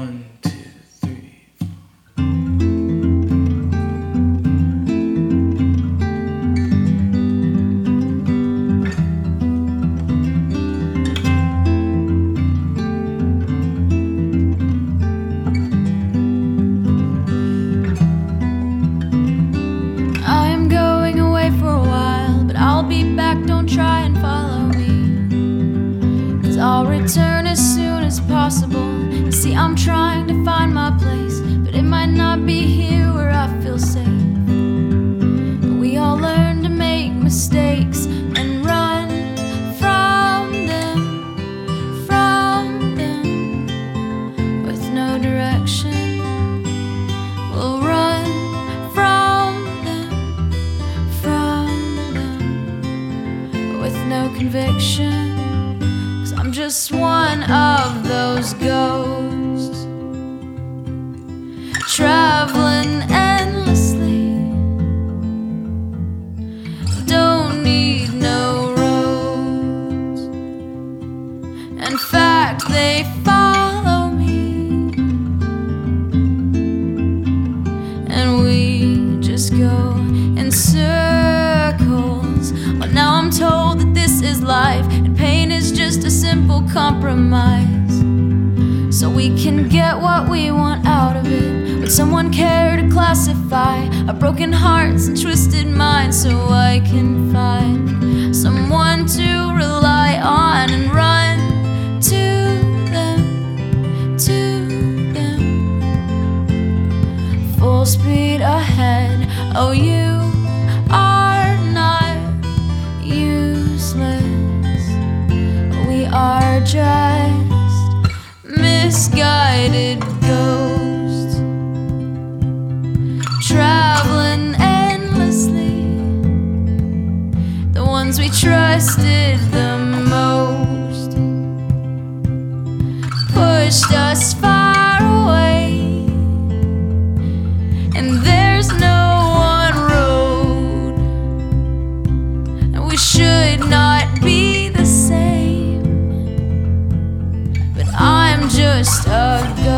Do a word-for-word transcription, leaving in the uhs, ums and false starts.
One, two, three, four. I am going away for a while, but I'll be back, don't try and follow me, 'cause I'll return as soon as possible. You see, I'm trying to find my place, but it might not be here where I feel safe. But we all learn to make mistakes and run from them, from them, with no direction. We'll run from them, from them, with no conviction. I'm just one of those ghosts, traveling endlessly. Don't need no roads. In fact, they follow me, and we just go in circles. Well, now I'm told that this is life, and pain is just a simple compromise, so we can get what we want out of it. Would someone care to classify our broken hearts and twisted minds, so I can find someone to rely on and run to them, to them, full speed ahead. Oh, you are not useless. We are just misguided ghosts, traveling endlessly. The ones we trusted the most pushed us far away, and there's no one road, and we should not be the same. I'm just a ghost.